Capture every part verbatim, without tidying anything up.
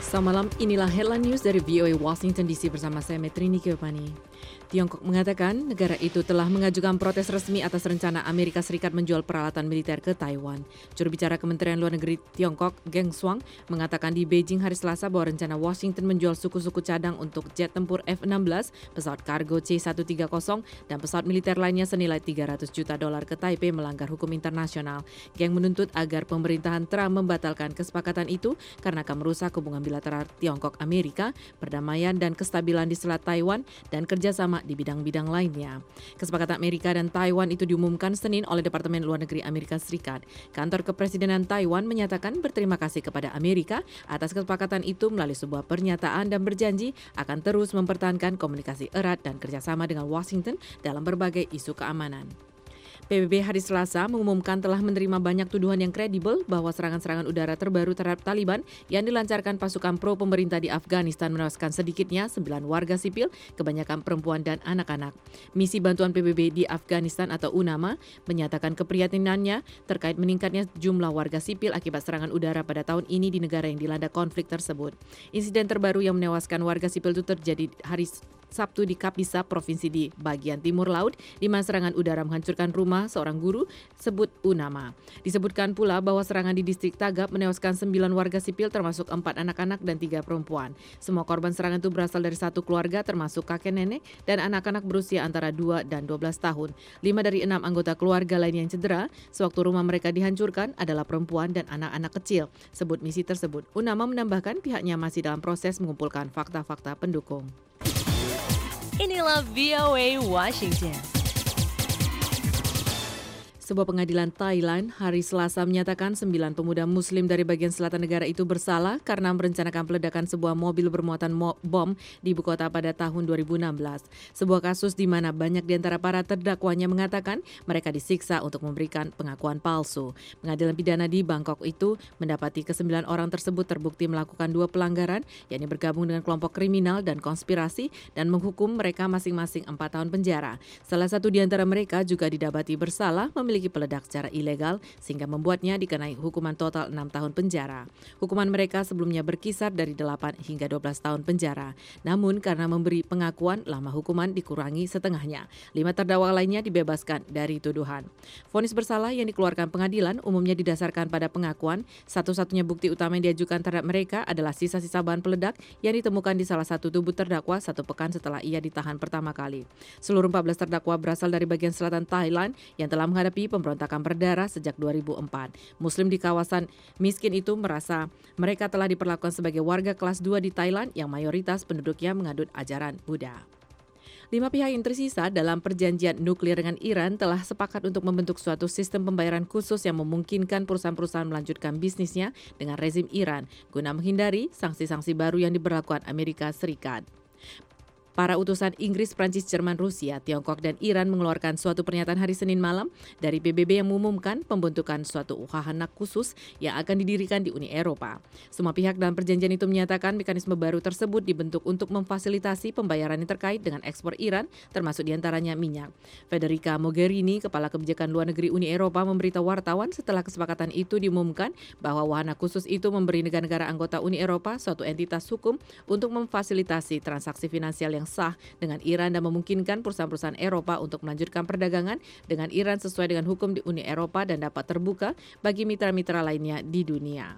Selamat malam, inilah headline news dari V O A Washington D C bersama saya Metrini Kiopani. Tiongkok mengatakan negara itu telah mengajukan protes resmi atas rencana Amerika Serikat menjual peralatan militer ke Taiwan. Juru bicara Kementerian Luar Negeri Tiongkok, Geng Shuang, mengatakan di Beijing hari Selasa bahwa rencana Washington menjual suku-suku cadang untuk jet tempur F enam belas, pesawat kargo C seratus tiga puluh, dan pesawat militer lainnya senilai tiga ratus juta dolar ke Taipei melanggar hukum internasional. Geng menuntut agar pemerintahan Trump membatalkan kesepakatan itu karena akan merusak hubungan bilateral Tiongkok-Amerika, perdamaian dan kestabilan di Selat Taiwan, dan kerjasama di bidang-bidang lainnya. Kesepakatan Amerika dan Taiwan itu diumumkan Senin oleh Departemen Luar Negeri Amerika Serikat. Kantor Kepresidenan Taiwan menyatakan berterima kasih kepada Amerika atas kesepakatan itu melalui sebuah pernyataan dan berjanji akan terus mempertahankan komunikasi erat dan kerjasama dengan Washington dalam berbagai isu keamanan. P B B hari Selasa mengumumkan telah menerima banyak tuduhan yang kredibel bahwa serangan-serangan udara terbaru terhadap Taliban yang dilancarkan pasukan pro pemerintah di Afghanistan menewaskan sedikitnya sembilan warga sipil, kebanyakan perempuan dan anak-anak. Misi Bantuan P B B di Afghanistan atau UNAMA menyatakan keprihatinannya terkait meningkatnya jumlah warga sipil akibat serangan udara pada tahun ini di negara yang dilanda konflik tersebut. Insiden terbaru yang menewaskan warga sipil itu terjadi hari Sabtu di Kapisa, provinsi di bagian timur laut, di mana serangan udara menghancurkan rumah seorang guru, sebut UNAMA. Disebutkan pula bahwa serangan di distrik Tagap menewaskan sembilan warga sipil termasuk empat anak-anak dan tiga perempuan. Semua korban serangan itu berasal dari satu keluarga termasuk kakek nenek dan anak-anak berusia antara dua dan dua belas tahun. Lima dari enam anggota keluarga lain yang cedera sewaktu rumah mereka dihancurkan adalah perempuan dan anak-anak kecil, sebut misi tersebut. UNAMA menambahkan pihaknya masih dalam proses mengumpulkan fakta-fakta pendukung. Inilah V O A Washington. Sebuah pengadilan Thailand hari Selasa menyatakan sembilan pemuda muslim dari bagian selatan negara itu bersalah karena merencanakan peledakan sebuah mobil bermuatan mo- bom di ibu kota pada tahun dua ribu enam belas. Sebuah kasus di mana banyak di antara para terdakwanya mengatakan mereka disiksa untuk memberikan pengakuan palsu. Pengadilan pidana di Bangkok itu mendapati kesembilan orang tersebut terbukti melakukan dua pelanggaran, yakni bergabung dengan kelompok kriminal dan konspirasi, dan menghukum mereka masing-masing empat tahun penjara. Salah satu di antara mereka juga didapati bersalah memiliki peledak secara ilegal sehingga membuatnya dikenai hukuman total enam tahun penjara. Hukuman mereka sebelumnya berkisar dari delapan hingga dua belas tahun penjara. Namun karena memberi pengakuan, lama hukuman dikurangi setengahnya. Lima terdakwa lainnya dibebaskan dari tuduhan. Vonis bersalah yang dikeluarkan pengadilan umumnya didasarkan pada pengakuan. Satu-satunya bukti utama yang diajukan terhadap mereka adalah sisa-sisa bahan peledak yang ditemukan di salah satu tubuh terdakwa satu pekan setelah ia ditahan pertama kali. Seluruh empat belas terdakwa berasal dari bagian selatan Thailand yang telah menghadapi pemberontakan berdarah sejak dua ribu empat. Muslim di kawasan miskin itu merasa mereka telah diperlakukan sebagai warga kelas dua di Thailand yang mayoritas penduduknya mengadut ajaran Buddha. Lima pihak yang tersisa dalam perjanjian nuklir dengan Iran telah sepakat untuk membentuk suatu sistem pembayaran khusus yang memungkinkan perusahaan-perusahaan melanjutkan bisnisnya dengan rezim Iran guna menghindari sanksi-sanksi baru yang diberlakukan Amerika Serikat. Para utusan Inggris, Prancis, Jerman, Rusia, Tiongkok, dan Iran mengeluarkan suatu pernyataan hari Senin malam dari P B B yang mengumumkan pembentukan suatu wahana khusus yang akan didirikan di Uni Eropa. Semua pihak dalam perjanjian itu menyatakan mekanisme baru tersebut dibentuk untuk memfasilitasi pembayaran yang terkait dengan ekspor Iran, termasuk diantaranya minyak. Federica Mogherini, Kepala Kebijakan Luar Negeri Uni Eropa, memberitahu wartawan setelah kesepakatan itu diumumkan bahwa wahana khusus itu memberi negara-negara anggota Uni Eropa suatu entitas hukum untuk memfasilitasi transaksi finansial yang sah dengan Iran dan memungkinkan perusahaan-perusahaan Eropa untuk melanjutkan perdagangan dengan Iran sesuai dengan hukum di Uni Eropa dan dapat terbuka bagi mitra-mitra lainnya di dunia.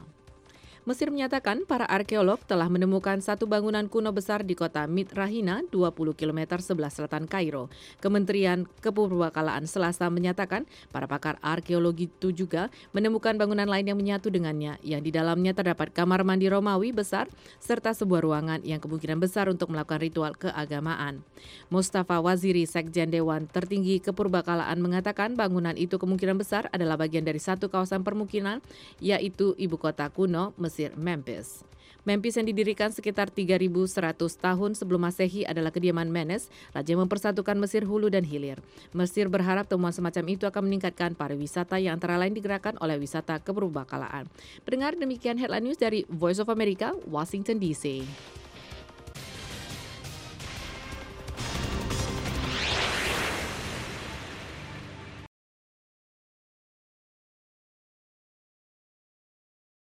Mesir menyatakan para arkeolog telah menemukan satu bangunan kuno besar di kota Mitrahina, dua puluh kilometer sebelah selatan Kairo. Kementerian Kepurwakalaan Selasa menyatakan para pakar arkeologi itu juga menemukan bangunan lain yang menyatu dengannya, yang di dalamnya terdapat kamar mandi Romawi besar serta sebuah ruangan yang kemungkinan besar untuk melakukan ritual keagamaan. Mustafa Waziri, Sekjen Dewan Tertinggi Kepurwakalaan, mengatakan bangunan itu kemungkinan besar adalah bagian dari satu kawasan permukiman, yaitu ibu kota kuno Mesir, Memphis. Memphis yang didirikan sekitar tiga ribu seratus tahun sebelum Masehi adalah kediaman Menes, raja yang mempersatukan Mesir hulu dan hilir. Mesir berharap temuan semacam itu akan meningkatkan pariwisata yang antara lain digerakkan oleh wisata keperbakalaan. Pendengar, demikian headline news dari Voice of America, Washington D C.